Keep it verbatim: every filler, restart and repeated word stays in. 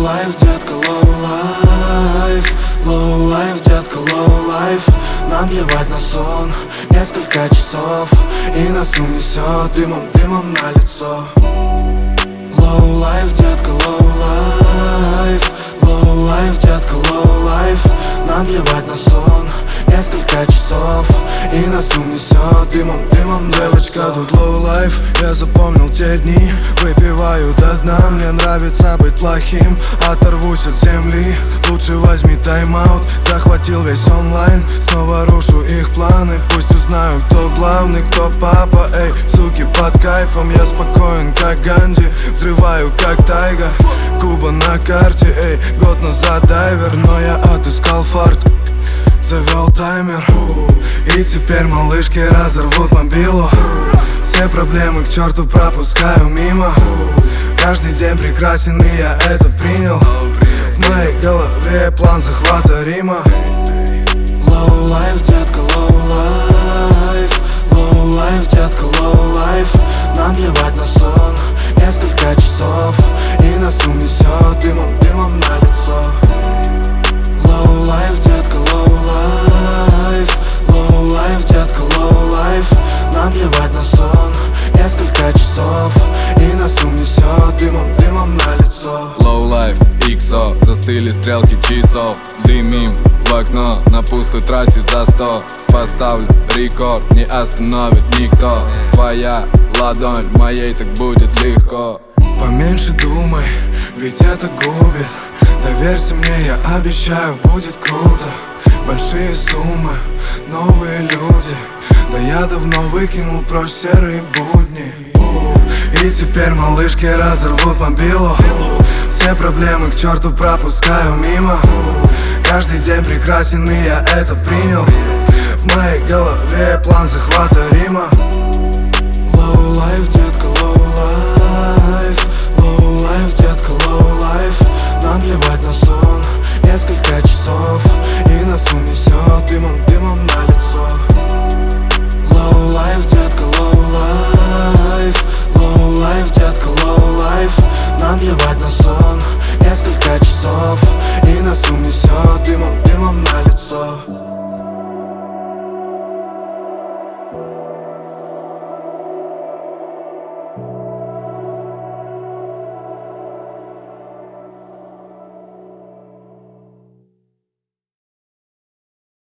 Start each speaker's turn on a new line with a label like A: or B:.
A: life, детка, low life. Low life, детка, low life. Нам плевать на сон, несколько часов, и нас унесет дымом, дымом на лицо. Low life, детка, low life. Low life, детка, low life. Нам плевать на сон, несколько часов, и нас унесет дымом, дымом.
B: Девочка, тут low life, я запомнил те дни. Выпиваю до дна, мне нравится быть плохим. Оторвусь от земли, лучше возьми тайм-аут. Захватил весь онлайн, снова рушу их планы. Пусть узнаю, кто главный, кто папа. Эй, суки, под кайфом, я спокоен, как Ганди. Взрываю, как Тайга, Куба на карте. Эй, год назад дайвер, но я отыскал фарт. Завел таймер, и теперь малышки разорвут мобилу. Все проблемы к черту пропускаю мимо. Каждый день прекрасен, и я это принял. В моей голове план захвата Рима.
A: Low life, детка, low life. Low life, детка, low life. Нам плевать на сон, несколько часов, и нас унесет дымом, дымом на лицо. Low life, детка, low life. Low life, детка, low life. Нам плевать на сон, несколько часов, и нас унесет дымом, дымом на лицо.
C: Low life, икс о, застыли стрелки часов. Дымим в окно, на пустой трассе за сто. Поставлю рекорд, не остановит никто. Твоя ладонь, моей так будет легко.
B: Поменьше думай, ведь это губит. Доверься мне, я обещаю, будет круто. Большие суммы, новые люди. Да я давно выкинул прочь серые будни. И теперь малышки разорвут мобилу. Все проблемы к черту пропускаю мимо. Каждый день прекрасен, и я это принял. В моей голове план захвата Рима.
A: Low life, детка, low life. Low life, детка, low life. Нам плевать на сон, несколько часов, и нас унесет дымом, дымом на лицо. Low life, детка, low life. Low life, детка, low life. Нам плевать на сон, несколько часов, и нас унесет дымом, дымом на лицо.